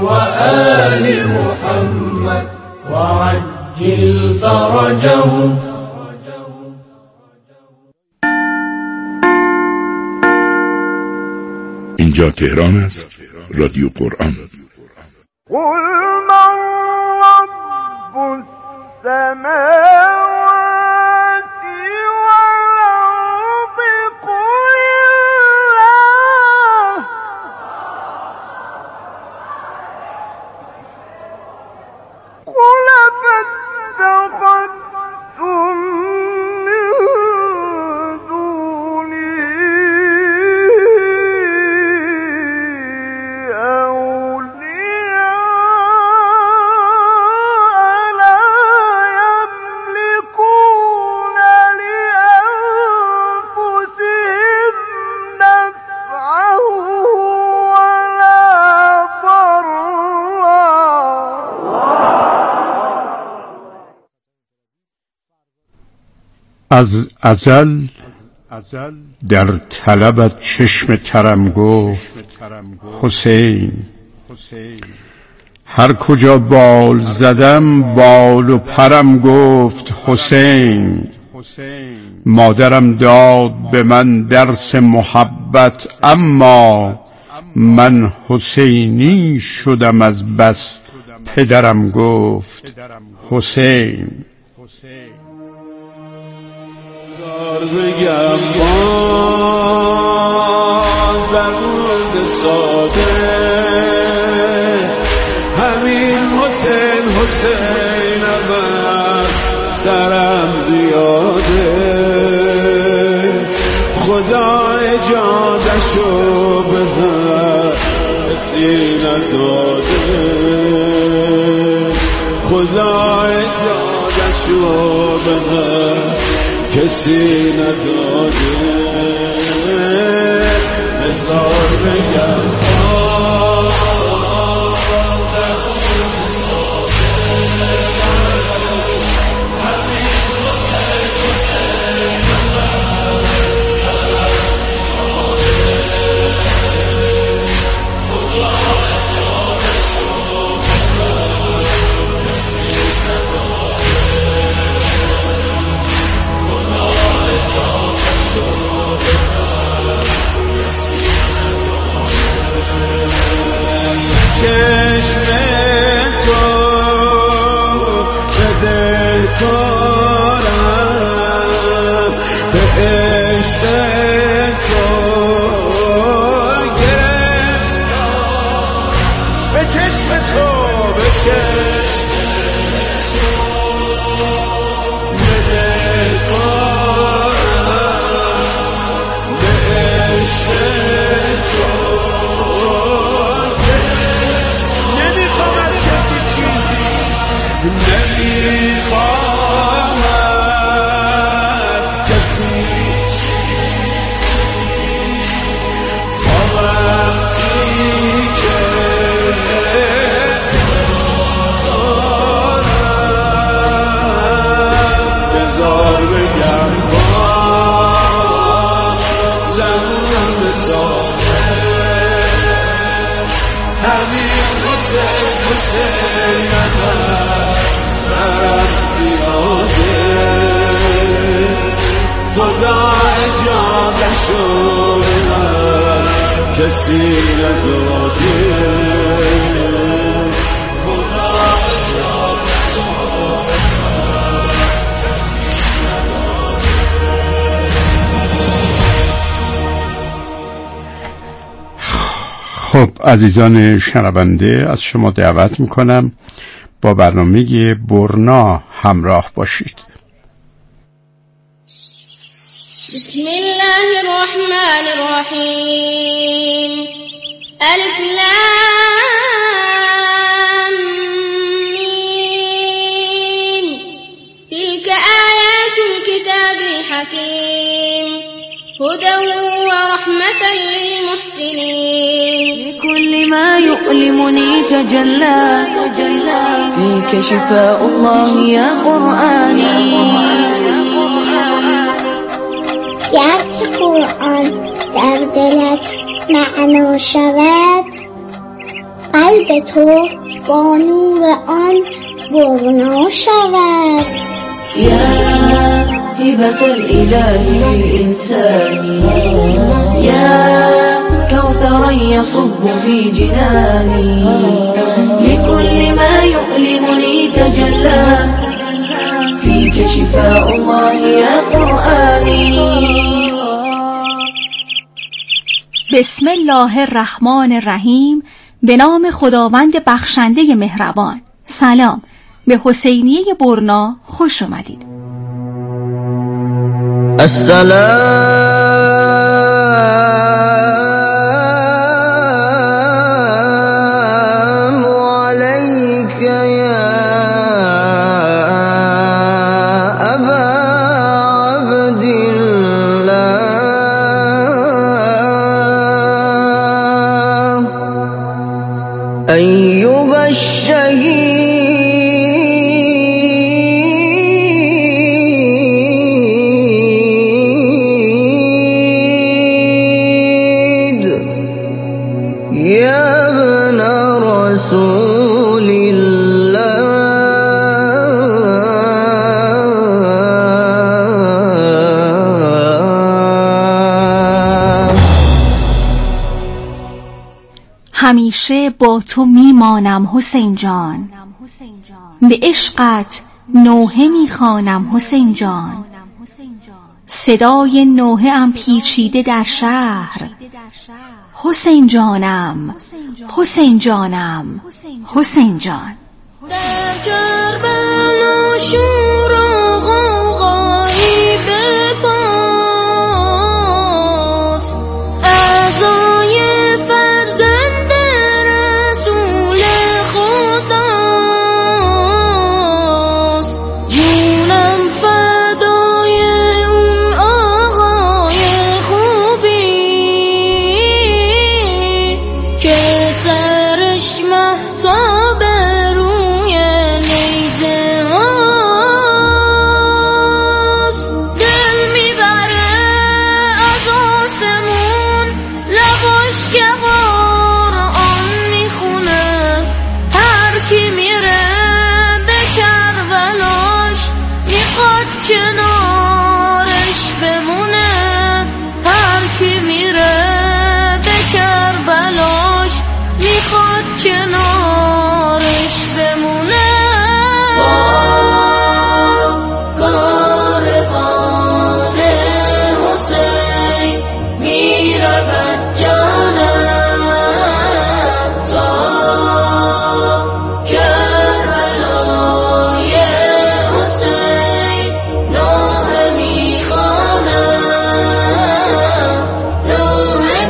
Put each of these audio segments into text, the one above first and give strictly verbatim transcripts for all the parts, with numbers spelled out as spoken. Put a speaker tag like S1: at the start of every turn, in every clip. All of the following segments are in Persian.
S1: وآل محمد وعجل فرجهم.
S2: اینجا تهران است، رادیو قرآن.
S3: قل من رب السماوات والأرض قل الله قل فاتخذتم من دونه
S4: از ازل در طلبت چشم ترم گفت حسین، هر کجا بال زدم بال و پرم گفت حسین. مادرم داد به من درس محبت، اما من حسینی شدم از بس پدرم گفت حسین.
S5: بگم باز در مورد ساده همین حسین حسین من سرم زیاده، خدا اجازه‌شو بده کسی نداده، خدا اجازه‌شو بده کسی نداده. بذار بگم کسی نداده.
S4: خب عزیزان شنونده، از شما دعوت میکنم با برنامه برنا همراه باشید.
S6: بسم الله الرحمن الرحیم. الف لام میم. تلك آیات الكتاب الحکیم هدى ورحمة للمحسنين.
S7: لكل ما يؤلمني تجلى فيك شفاء الله يا قرآني.
S8: گرچه قرآن در دلت معنی شود، قلب تو با نور آن برنا شود.
S7: يا هبة الإله للإنسان، يا كوثرا يصب في جناني، لكل ما يؤلمني تجلى، فيك شفاء الله يا قرآني.
S9: بسم الله الرحمن الرحیم. به نام خداوند بخشنده مهربان. سلام، به حسینیه برنا خوش اومدید.
S10: السلام عليك يا أبا عبد الله أيها الشهيد
S9: همیشه با تو میمانم حسین جان، به عشقت نوحه میخوانم حسین جان، صدای نوحه ام پیچیده در شهر، حسین جانم حسین جانم حسین جان.
S6: در کربلا شور و غوغایی بپاس، اعضای فرزند رسول خداست، جونم فدای اون آقای خوبی که سرش مهتاب روی نیزه هاست، دل میبره از آسمون لباش که قرآن میخونه، هر کی میره به کربلاش میخواد کنارش بمونه، هر کی میره به کربلاش میخواد کنارش بمونه. کاروان حسین میرود جانم تا کربلای حسین، نوحه میخوانم نوحه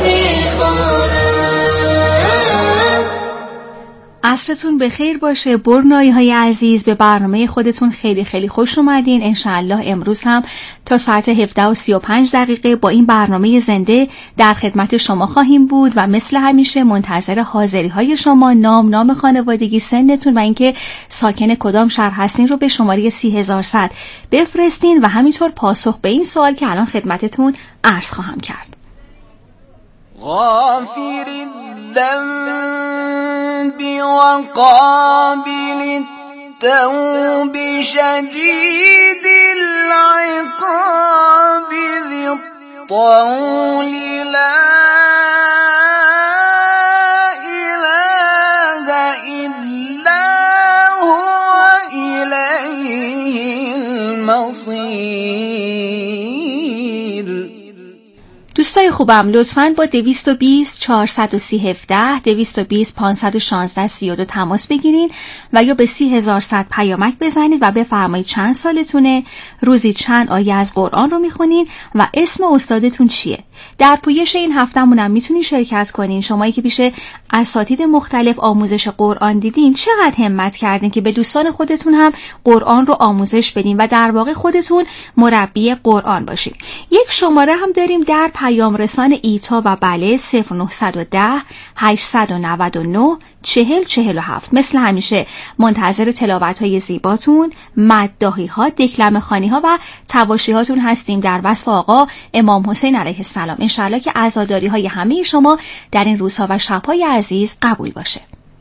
S6: میخوانم.
S9: عصرتون بخیر باشه برنایی های عزیز. به برنامه خودتون خیلی خیلی خوش اومدین. انشاءالله امروز هم تا ساعت هفده و سی و پنج دقیقه با این برنامه زنده در خدمت شما خواهیم بود و مثل همیشه منتظر حاضری های شما، نام، نام خانوادگی، سنتون و اینکه ساکن کدام شهر هستین رو به شماره سی هزار و صد بفرستین و همینطور پاسخ به این سوال که الان خدمتتون عرض خواهم کرد.
S10: غافر الذنب وقابل التوب شديد العقاب ذي الطول لا إله إلا هو إليه المصير.
S9: دوستای خوبم لطفاً با دویست و بیست چهارصد و سی هفده دویست و بیست پانصد و شانزده سی و دو تماس بگیرین و یا به سی هزار و صد پیامک بزنید و بفرمایید چند سالتونه، روزی چند آیه از قرآن رو میخونین و اسم استادتون چیه. در پویش این هفته‌مون هم میتونین شرکت کنین. شمایی که پیش اساتید مختلف آموزش قرآن دیدین چقدر همت کردین که به دوستان خودتون هم قرآن رو آموزش بدین و در واقع خودتون مربی قرآن باشین. یک شماره هم داریم در پیام رسان ایتا و بله صفر نه یک صفر هشت نه نه چهل چهل و هفت. مثل همیشه منتظر تلاوت های زیباتون، مداحی ها، دکلمه خوانی ها و تواشی هاتون هستیم در وصف آقا امام حسین علیه السلام. انشاءالله که عزاداری های همه شما در این روزها و شبهای عزیز قبول باشه.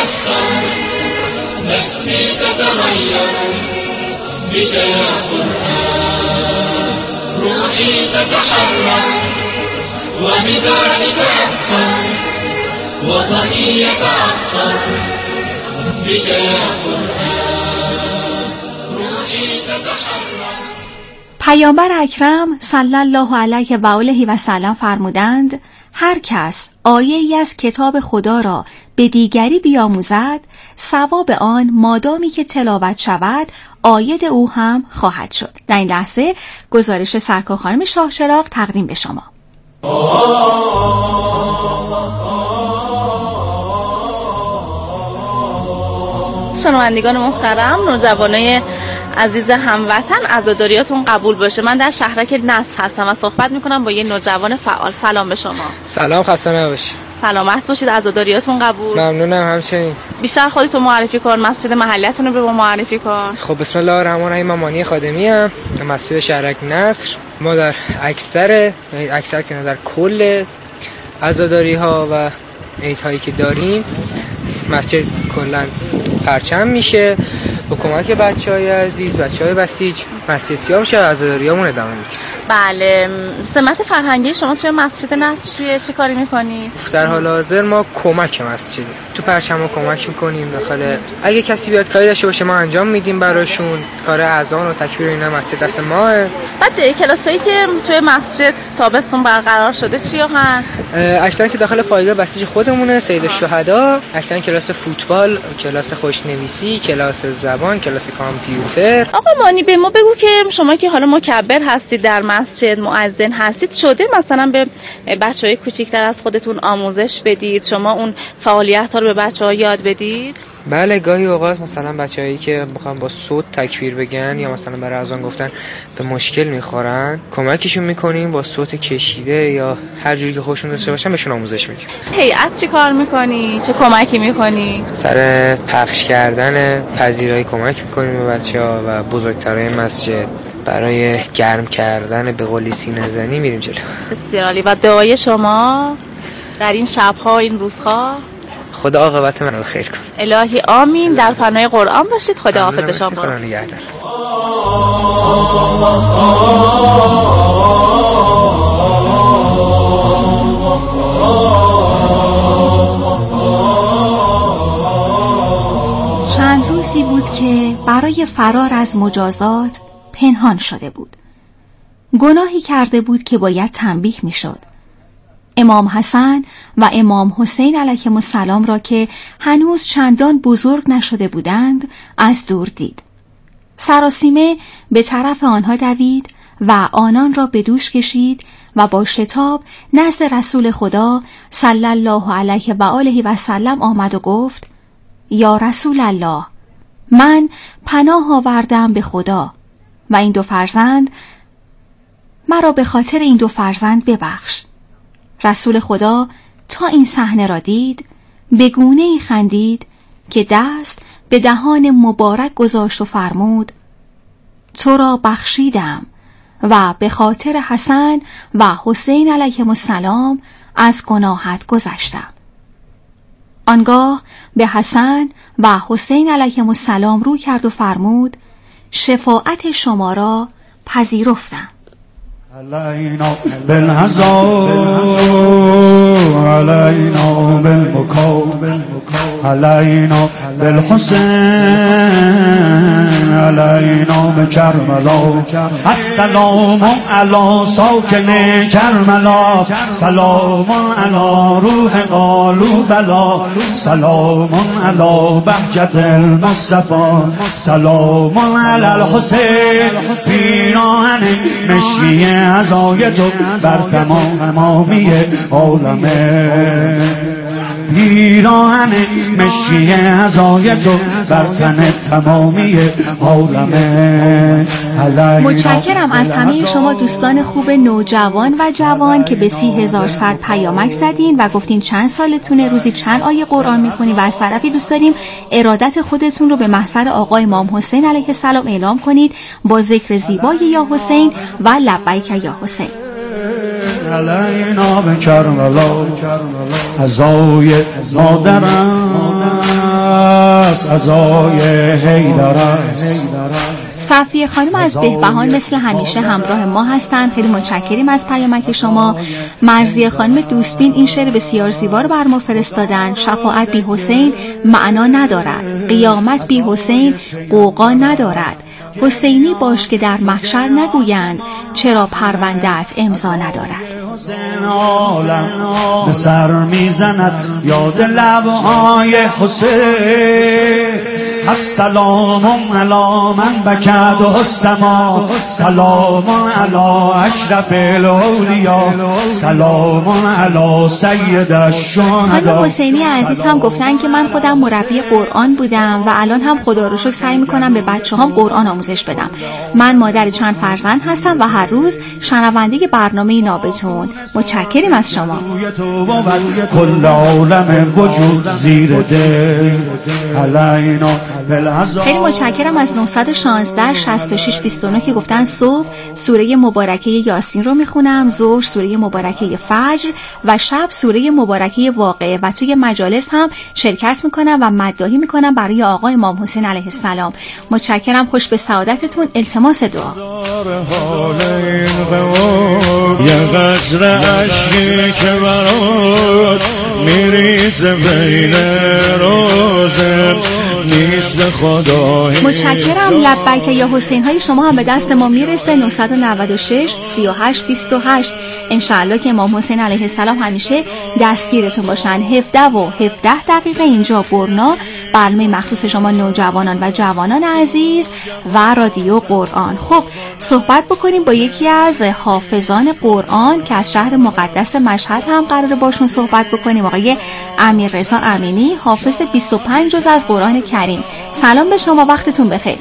S6: تتأثر نفسي تتغير بك يا قرآن روحي تتحرك وبذلك أفكر وطني يتعطر بك يا قرآن روحي تتحرك.
S9: پیامبر اکرم صلی الله علیه و آله و سلم فرمودند هر کس آیه‌ای از کتاب خدا را به دیگری بیاموزد ثواب آن مادامی که تلاوت شود عاید او هم خواهد شد. در این لحظه گزارش سرکار خانم شاهچراغ تقدیم به شما.
S11: شنوندگان محترم، نوجوانای عزیز هموطن، عزاداریاتون قبول باشه. من در شهرک نصر هستم و صحبت میکنم با یه نوجوان فعال. سلام به شما.
S12: سلام، خسته نباشید.
S11: سلامت باشید. عزاداریاتون قبول.
S12: ممنونم. همچنین.
S11: بیشتر خودتون معرفی کن، مسجد محلیتون رو به ما معرفی کن.
S12: خب بسم الله الرحمن الرحیم. من مانی خادمی ام، مسجد شهرک نصر. ما در اکثر اکثر که در کل عزاداری ها و عیدهایی که داریم مسجد کلا پرچم میشه. با کمک بچهای عزیز، بچهای بسیج، مسجد سیاه میشه، عزاداریامون ادامه میدیم.
S11: بله، سمت فرهنگی شما توی مسجد نصر چیه؟ چی کاری میکنید؟
S12: در حال حاضر ما کمک مسجدی. تو پرچم ما کمک میکنیم داخل. اگه کسی بیاد کاری داشته باشه ما انجام میدیم براشون. کار اذان و تکبیر اینا مسجد دست ماه.
S11: بعد کلاسایی که توی مسجد تابستون برقرار شده چیا هست؟
S12: اکثرا که داخل پایگاه بسیج خودمونه، سید الشهدا. اکثرا کلاس فوتبال، کلاس خوشنویسی، کلاس زبان، کلاس کامپیوتر.
S11: آقا مانی به ما بگو که شما که حالا مکبر هستید در مسجد، مؤذن هستید، شده مثلا به بچهای کوچیک‌تر از خودتون آموزش بدید، شما اون فعالیت‌ها رو به بچه‌ها یاد بدید؟
S12: بله، گاهی اوقات مثلا بچه‌هایی که میخوان با صوت تکبیر بگن یا مثلا برای اذان گفتن به مشکل میخورن، کمکشون میکنیم با صوت کشیده یا هر جوری که خودشون داشته باشن بهشون آموزش میدیم.
S11: هیئت چی کار میکنی؟ چه کمکی میکنی؟
S12: سر پخش کردن پذیرایی کمک میکنیم به بچه‌ها و بزرگترای مسجد برای گرم کردن به قولی سینه زنی میریم جلو.
S11: بسیار عالی. و دعای شما در این شب‌ها، این روزها؟
S12: خدا عاقبت من رو خیر کن.
S11: الهی آمین. در پناه قرآن باشید. خدا حافظ شما.
S12: خدا نگهدار.
S9: چند روزی بود که برای فرار از مجازات پنهان شده بود. گناهی کرده بود که باید تنبیه می شد. امام حسن و امام حسین علیهم السلام را که هنوز چندان بزرگ نشده بودند از دور دید. سراسیمه به طرف آنها دوید و آنان را به دوش کشید و با شتاب نزد رسول خدا صلی الله علیه و آله و سلم آمد و گفت: یا رسول الله، من پناه آوردم به خدا و این دو فرزند مرا به خاطر این دو فرزند ببخش. رسول خدا تا این صحنه را دید به گونه‌ای خندید که دست به دهان مبارک گذاشت و فرمود: تو را بخشیدم و به خاطر حسن و حسین علیهم السلام از گناهت گذشتم. آنگاه به حسن و حسین علیهم السلام رو کرد و فرمود: شفاعت شما را پذیرفتم.
S13: علينا بالهزار علينا بالبكاء علينا بالحسين علينا بكربلاء السلام على ساكن كربلاء سلام على روح قالوا بلا سلام على بهجة المصطفى سلام على الحسين پیراهن مشکی عزای تو بر تمام تمامی عالمه پیراهن مشکی عزای تو بر تن تمامی عالمه.
S9: متشکرم از همه شما دوستان خوب نوجوان و جوان که به سی هزار صد پیامک زدین و گفتین چند سالتونه، روزی چند آیه قرآن میخونین و از طرفی دوست داریم ارادت خودتون رو به محضر آقا امام حسین علیه السلام اعلام کنید با ذکر زیبای یا حسین و لبیک یا حسین.
S13: علینا به کربلا عزای مادرم است عزای حیدر است.
S9: صفیه خانم از بهبهان مثل همیشه همراه ما هستن. خیلی متشکریم از پیامک شما. مرضیه خانم دوستبین این شعر بسیار زیبا رو بر ما فرستادن. شفاعت بی حسین معنا ندارد، قیامت بی حسین قوقا ندارد. حسینی باش که در محشر نگویند چرا پرونده‌ات امضا ندارد.
S13: حسین عالم به سر میزند یاد لبهای حسین. السلام علی من بکد السما، سلام علی اشرف الاولیا، سلام علی سید الشهدا.
S9: خانم حسینی عزیز هم گفتن که من خودم مربی قرآن بودم و الان هم خدا رو شکر سعی میکنم به بچه‌هام قرآن آموزش بدم. من مادر چند فرزند هستم و هر روز شنونده برنامه نابتون. متشکریم از شما.
S13: کل عالم وجود زیر دل علینا.
S9: خیلی متشکرم از نه یک شش شصت و شش بیست و نه که گفتن صبح سوره مبارکه یاسین رو میخونم، ظهر سوره مبارکه فجر و شب سوره مبارکه واقعه و توی مجالس هم شرکت میکنم و مداحی میکنم برای آقا امام حسین علیه السلام. متشکرم، خوش به سعادتتون. التماس دعا.
S5: یه قطره اشکی که برات میریزه بین روزه نیست خدایی.
S9: متشکرم. لبیک یا حسین های شما هم به دست ما میرسه. نه نه شش سی و هشت بیست و هشت. انشاءالله که امام حسین علیه السلام همیشه دستگیرتون باشن. هفده و هفده دقیقه اینجا برنا، برنامه مخصوص شما نوجوانان و جوانان عزیز و رادیو قرآن. خب صحبت بکنیم با یکی از حافظان قرآن که از شهر مقدس مشهد هم قراره باشون صحبت بکنیم، آقای امیررضا امینی، حافظ بیست و پنج جز از قرآن کریم. سلام به شما، وقتتون بخیر.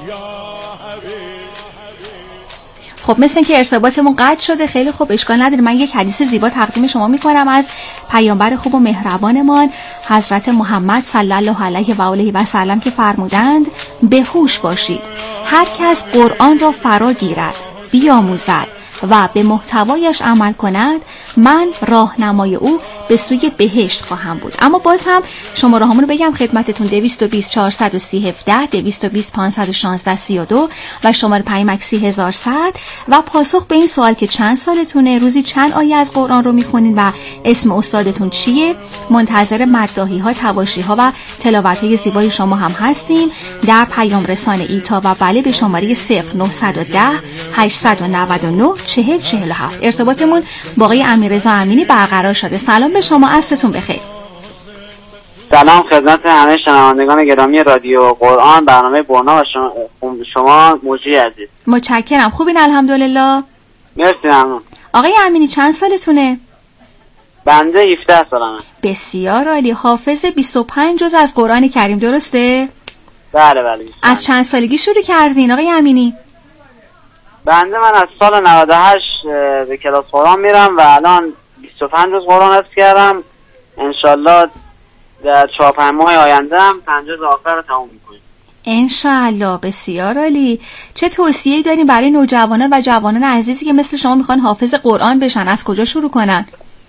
S9: خب مثل این که ارتباطمون قطع شده. خیلی خوب، اشکال نداره. من یک حدیث زیبا تقدیم شما میکنم از پیامبر خوب و مهربانمان حضرت محمد صلی الله علیه و آله و سلم که فرمودند به هوش باشید، هر کس قرآن را فرا گیرد، بیاموزد و به محتوایش عمل کند، من راهنمای او به سوی بهشت خواهم بود. اما باز هم شماره هامون رو بگم خدمتتون: دویست و بیست چهارصد و سی هفده، دویست و بیست پانصد و شانزده سی و دو و شماره پیامک سی هزار صد. و پاسخ به این سوال که چند سالتونه، روزی چند آیه از قرآن رو میخونین و اسم استادتون چیه، منتظر مداحی ها، تواشی ها و تلاوت های زیبای شما هم هستیم در پیام رسانه ایتا و بله به شماره صفر نه یک صفر هشت نه نه چهل چهل و هفت. ارتباطمون با آقای امیررضا امینی برقرار شده. سلام به شما، عصرتون بخیر.
S14: سلام خدمت همه شنوندگان گرامی رادیو قرآن، برنامه برنا و شما, شما موجی عزیز.
S9: متشکرم. خوبین؟ الحمدلله.
S14: مرسی ممنون.
S9: آقای امینی چند سالتونه؟
S14: بنده هفده سالمه.
S9: بسیار عالی. حافظ بیست و پنج جز از قرآن کریم، درسته؟
S14: بله بله.
S9: از چند سالگی شروع کردین آقای امینی؟
S14: بنده من از سال نود و هشت به کلاس قرآن میرم و الان بیست و پنج روز قرآن حفظ کردم. انشالله در چهار پنج ماه آینده هم پنج روز آخر رو تموم میکنیم
S9: انشالله. بسیار عالی. چه توصیه‌ای دارین برای نوجوانان و جوانان عزیزی که مثل شما میخوان حافظ قرآن بشن؟ از کجا شروع کنن؟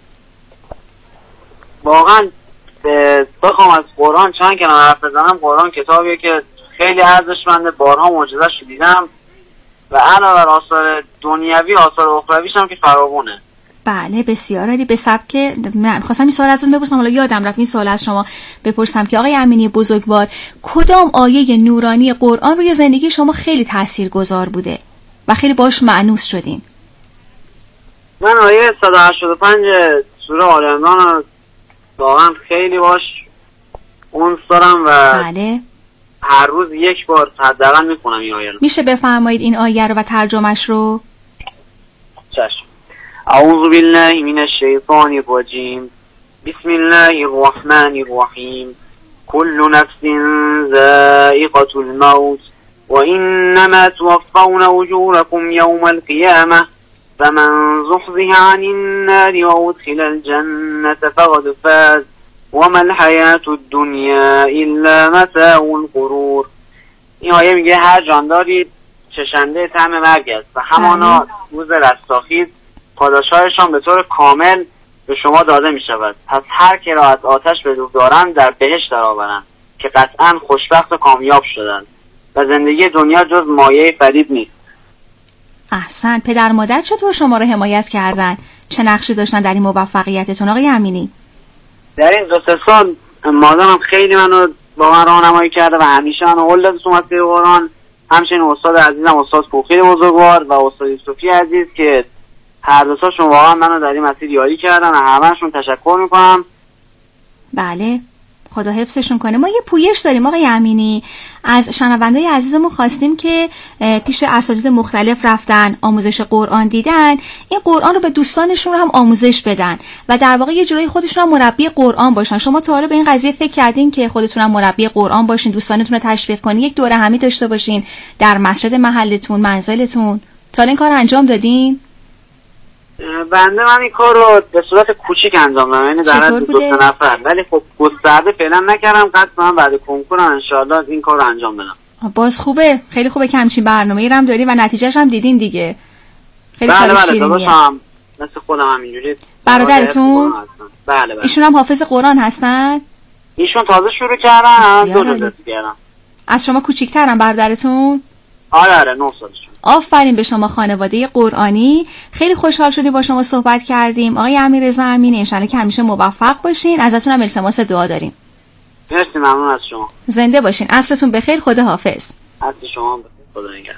S14: واقعا بخوام از قرآن چند کلمه حرف بزنم، قرآن کتابیه که خیلی ارزشمنده، بارها معجزه‌اش رو دیدم و علاوه بر آثار دنیوی آثار اخرویش هم که فراوونه.
S9: بله بسیار عالی. به سبک من خواستم این سوال ازتون بپرسم، حالا یادم رفت این سوال از شما بپرسم که آقای امینی بزرگوار، کدام آیه نورانی قرآن روی زندگی شما خیلی تاثیرگذار بوده و خیلی باش مأنوس شدین؟
S14: من آیه صد و هشتاد و پنج سوره آل عمران واقعا خیلی باش اونس دارم و
S9: بله
S14: هر روز یک بار حداقل میخونم این آیه رو.
S9: میشه بفرمایید این آیه رو و ترجمهش رو؟
S14: چشم. اعوذ بالله من الشیطان الرجیم بسم الله الرحمن الرحیم كل نفس ذائقة الموت وإنما توفون أجوركم يوم القيامة فمن زحزح عن النار وأدخل الجنة فقد فاز وما الحياة الدنيا إلا متاع الغرور. این آیه میگه هر جانداری چشنده طعم مرگ است و همانا روز رستاخیز پاداشهایشان به طور کامل به شما داده می شود. پس هر که را از آتش به دور دارند در بهشت درآورند که قطعا خوشبخت و کامیاب شدن و زندگی دنیا جز مایه فریب نیست.
S9: احسن. پدر مادر چطور شما رو حمایت کردن؟ چه نقشی داشتن در این موفقیتتون آقای امینی؟
S14: در این دو سه سال مادرم خیلی منو با من راهنمایی کرده و همیشه منو هل داده تو مسیر قرآن. همچنین استاد عزیزم استاد کوخی بزرگوار و استاد یوسفی عزیز که هر دو تاشون واقعا منو در این مسیر یاری کردن و همه‌شون تشکر میکنم.
S9: بله، خدا حفظشون کنه. ما یه پویش داریم آقای امینی، از شنوندای عزیزمون خواستیم که پیش اساتید مختلف رفتن، آموزش قرآن دیدن، این قرآن رو به دوستانشون رو هم آموزش بدن و در واقع یه جورایی خودشون هم مربی قرآن باشن. شما تا حالا به این قضیه فکر کردین که خودتون هم مربی قرآن باشین، دوستانتون رو تشویق کنین، یک دوره همی داشته باشین در مسجد محلتون، منزلتون؟ تا حالا این کار انجام دادین؟
S14: بنده من این کار رو به صورت کوچیک انجام دادم، یعنی در حد دو سه نفر، ولی خب گسترده فعلا نکردم. قصد دارم بعد کنکورم ان شاءالله این کار رو انجام بدم.
S9: باز خوبه، خیلی خوبه که همچین برنامه‌ای رو هم داری و نتیجهش هم دیدین دیگه. خیلی
S14: بله
S9: کار
S14: بله
S9: شیرینیه.
S14: داداشم مثل خودم همینجوری.
S9: برادرتون؟
S14: بله بله.
S9: ایشون هم حافظ قرآن هستن؟
S14: ایشون تازه شروع کردن، دو روز کردن.
S9: از شما کوچیک‌ترن برادرتون؟
S14: آره آره نه سالشون.
S9: آفرین به شما خانواده قرآنی. خیلی خوشحال شدیم با شما صحبت کردیم آقای امیررضا امینی. ان شاءالله که همیشه موفق باشین. ازتون هم التماس دعا داریم.
S14: مرسی، ممنون از شما.
S9: زنده باشین. عصرتون بخیر. خدا حافظ.
S14: عصر شما بخیر. خدا نگهدار.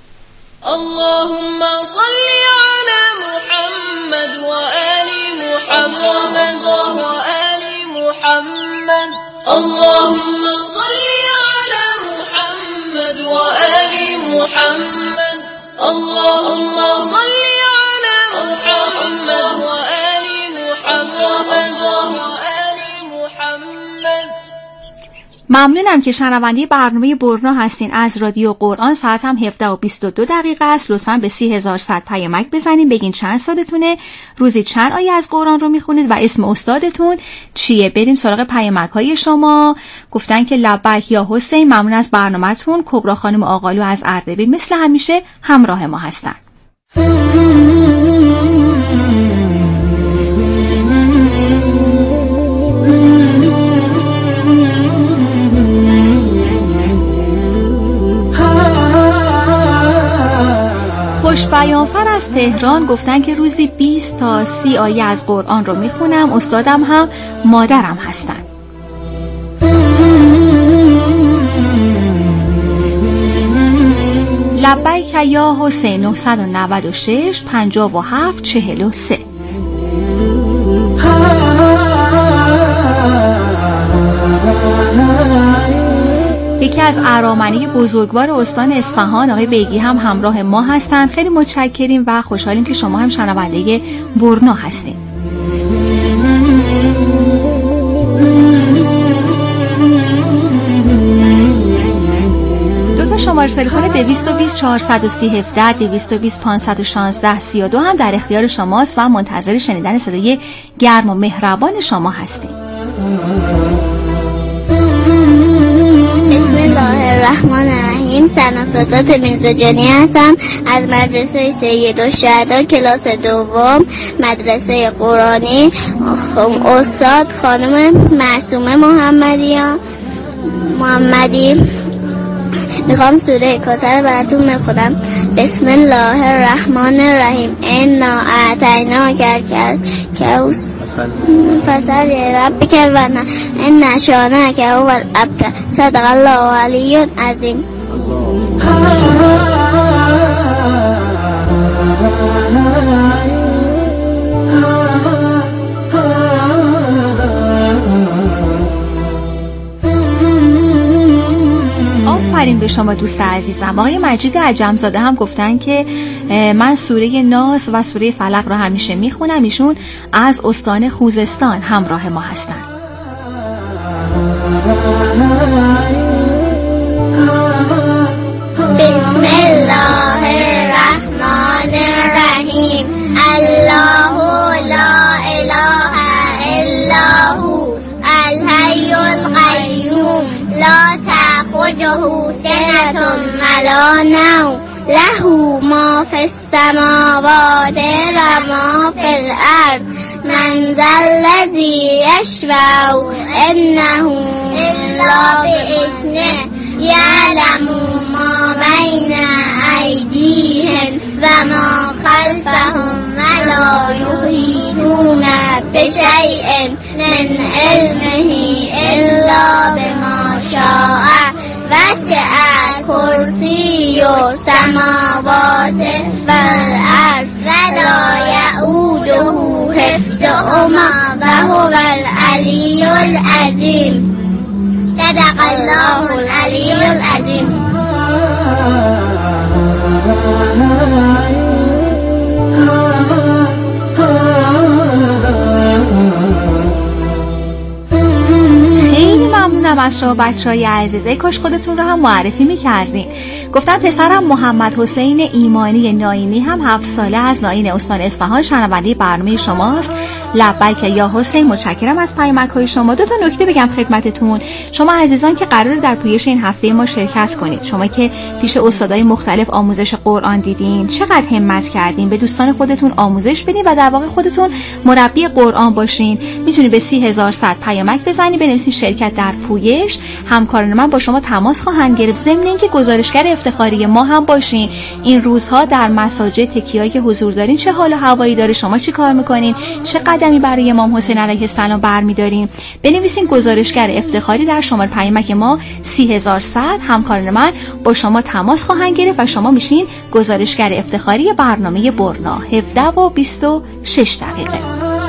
S6: اللهم صل على محمد و آل محمد و آل محمد. اللهم صل على محمد و آل محمد. اللهم صل على محمد و آل محمد و آل محمد.
S9: ممنونم که شنونده برنامه برنا هستین از رادیو قرآن. ساعت هم هفده و بیست و دو دقیقه است. لطفاً به سی هزار صد پیامک بزنین، بگین چند سالتونه، روزی چند آیه از قرآن رو میخونید و اسم استادتون چیه. بریم سراغ پیامک های شما. گفتن که لبیک یا حسین، ممنون از برنامه‌تون. کبرا خانم آقالو از اردبیل مثل همیشه همراه ما هستن. خوش بیانفر از تهران گفتن که روزی بیست تا سی آیه از قرآن رو میخونم، استادم هم مادرم هستن. لبیک یا حسین. نه نه شش پنجاه و هفت چهل و سه. یکی از ارامنه بزرگوار استان اصفهان آقای بیگی هم همراه ما هستن. خیلی متشکریم و خوشحالیم که شما هم شنونده برنا هستین. دو تا شماره تلفن دویست و بیست چهارصد و سی هفده دویست و بیست پانصد و شانزده سی و دو هم در اختیار شماست و منتظر شنیدن صدای گرم و مهربان شما هستیم.
S8: بسم الله الرحمن الرحیم. ثنا سادات میرزاجانی هستم از مدرسه سید الشهدا کلاس دوم مدرسه قرآنی. استاد خانم معصومه محمدی محمدی میخوام سوره کوثر براتون بخونم. بسم الله الرحمن الرحیم. انا اعطیناک الکوثر فصل ربک ونحر ان شانئک هو الابتر. صدق الله علی عظیم.
S9: آفرین به شما دوست عزیزم. آقای مجید عجمزاده هم گفتن که من سوره ناس و سوره فلق رو همیشه میخونم. ایشون از استان خوزستان همراه ما هستن.
S8: بسم الله الرحمن الرحیم. الله لا اله الا هو الحی القیوم لا تأخذه سنة ولا نوم له ما في السماوات وما في الأرض من ذا الذي يشفع إنه إلا من علمه إلا بما شاء وسع كرسي السماوات والأرض ولا يؤوده حفظهما وهو العلي العظيم. صدق الله العلي العظيم.
S9: ممنونم از شما بچه‌های عزیز. ای کاش خودتون رو هم معرفی می‌کردین. گفتم پسرم محمد حسین ایمانی ناینی هم هفت ساله از ناین استان اصفهان شنونده برنامه شماست. لبیک یا حسین، متشکرم از پیامک‌های شما. دو تا نکته بگم خدمتتون. شما عزیزان که قرار در پویش این هفته ما شرکت کنید، شما که پیش استادای مختلف آموزش قرآن دیدین، چقدر همت کردین به دوستان خودتون آموزش بدین و در واقع خودتون مربی قرآن باشین. میتونید به سی هزار صد پیامک بزنید، بنویسید شرکت در پویش. همکاران من با شما تماس خواهند گرفت. ضمن اینکه گزارشگر افتخاری ما هم باشین. این روزها در مساجد تکیه‌ای که حضور دارین چه حال و هوایی داره، شما چی کار میکنین، چه قدمی برای امام حسین علیه السلام برمی‌دارین. بنویسین گزارشگر افتخاری در شماره پیامک ما سی هزار صد. همکاران من با شما تماس خواهند گرفت و شما میشین گزارشگر افتخاری برنامه برنا. هفده و بیست و شش دقیقه.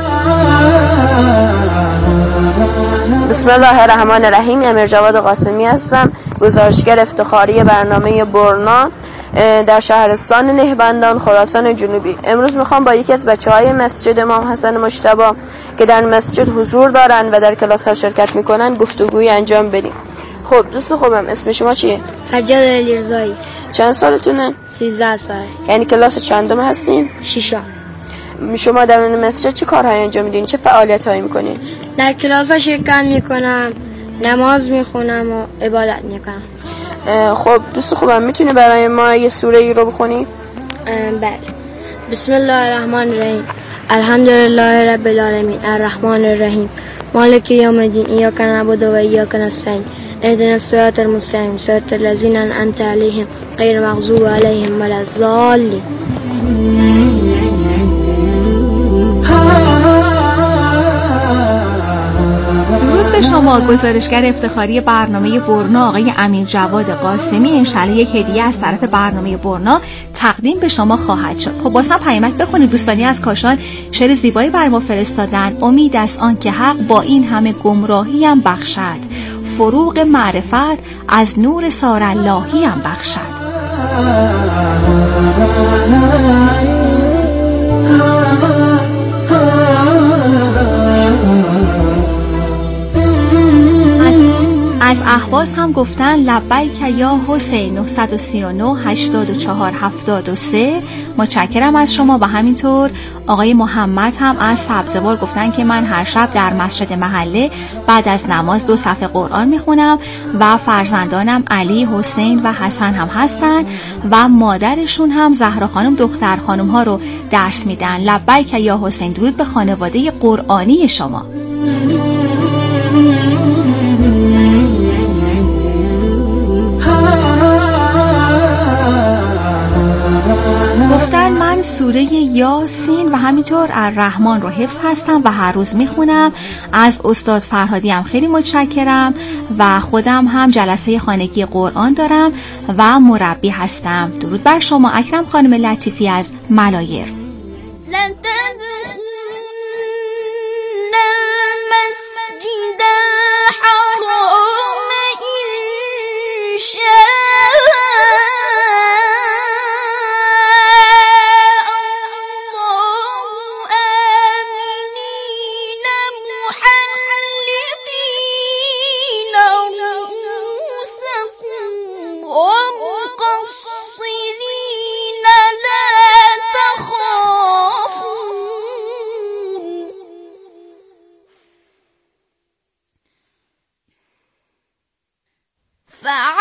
S15: بسم الله الرحمن الرحیم. امیر جواد قاسمی هستم، گزارشگر افتخاری برنامه برنا در شهرستان نهبندان، خراسان جنوبی. امروز میخوام با یکی از بچه‌های مسجد امام حسن مجتبی که در مسجد حضور دارن و در کلاس ها شرکت میکنن گفتگویی انجام بدیم. خب دوست خوبم، اسم شما چیه؟
S16: سجاد علیرضایی.
S15: چند سالتونه؟
S16: سیزده سال.
S15: یعنی کلاس چندم هستین؟
S16: ششم.
S15: شما در اون مسجد چه کارهایی انجام میدین؟ چه فعالیت‌هایی میکنین؟
S16: در کلاس ها شرکت میکنم، نماز میخونم و عبادت میکنم.
S15: خب دوست خوبم، میتونی برای ما یه سوره ای رو بخونی؟
S16: بله. بسم الله الرحمن الرحیم. الحمدلله رب العالمین الرحمن الرحیم مالک یوم الدین ایاک نعبد و ایاک نستعین اهدنا الصراط المستقیم صراط الذین انعمت علیهم غیر المغضوب علیهم ولا الضالین.
S9: درود به شما، گزارشگر افتخاری برنامه برنا آقای امیر جواد قاسمی. انشالله یک هدیه از طرف برنامه برنا تقدیم به شما خواهد شد. خب بازم پیامک بخونید. دوستانی از کاشان شعر زیبایی بر ما فرستادن. امید است آن که حق با این همه گمراهی هم بخشد، فروغ معرفت از نور ساراللهی هم بخشد. از اهواز هم گفتن لبیک یا حسین. نه سه نه هشتاد و چهار هفتاد و سه. متشکرم از شما. و همینطور آقای محمد هم از سبزوار گفتن که من هر شب در مسجد محله بعد از نماز دو صفحه قرآن میخونم و فرزندانم علی، حسین و حسن هم هستن و مادرشون هم زهرا خانم دختر خانم ها رو درس میدن. لبیک یا حسین. درود به خانواده قرآنی شما. گفتن من سوره یاسین و همینطور الرحمن رو حفظ هستم و هر روز میخونم. از استاد فرهادی هم خیلی متشکرم و خودم هم جلسه خانگی قرآن دارم و مربی هستم. درود بر شما. اکرم خانم لطیفی از ملایر.
S6: فعال